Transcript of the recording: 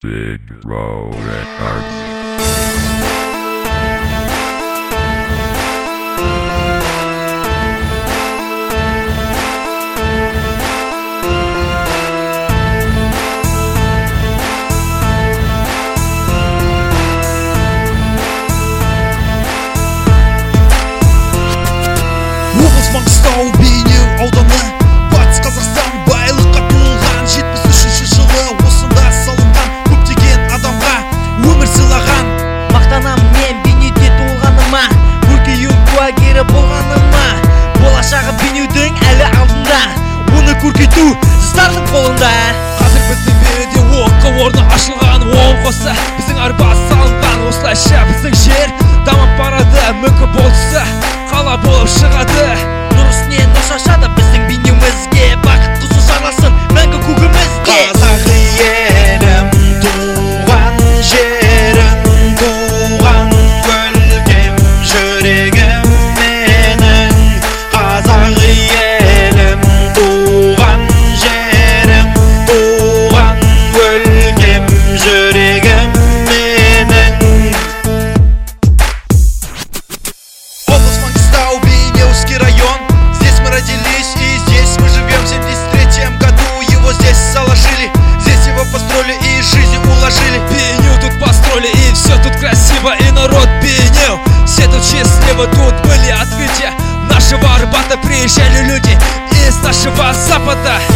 Big Bro Records. Маңғыстау бейнеу ауданы батыс Қазақстан байлыққа толған 73-ші жылы осында салынған көптеген адамға өмір сыйлаған. Мақтанам мен бейнеуде туылғаныма, көркею куәгері болғаныма. Болашағы бейнеудің әлі алдында, оны көркейту жастардың қолында. Қазір біздің береде оқы орны ашылған, оң қоса біздің арба салынған. Осылайша біздің жер дамып барады, мүмкін болса қала болып шығады. Нұр үстіне нұр шашады біздің бейнеуімізге, бақыт құсы шарласын мәңгі көгімізге. Қазақ елім, туған жерім, туған өлкем, жүрегім менің. Қазақ елім, туған жерім, туған өлкем, жүрегім менің. Область Маңғыстау, Бейнеуский район. Здесь мы родились и здесь мы живем. В 73-м году его здесь заложили, здесь его построили и жизнь уложили. Бейнеу тут построили и все тут красиво, и народ Бейнеу все тут счастливы. Тут были открытия нашего Арбата, приезжали люди из нашего Запада.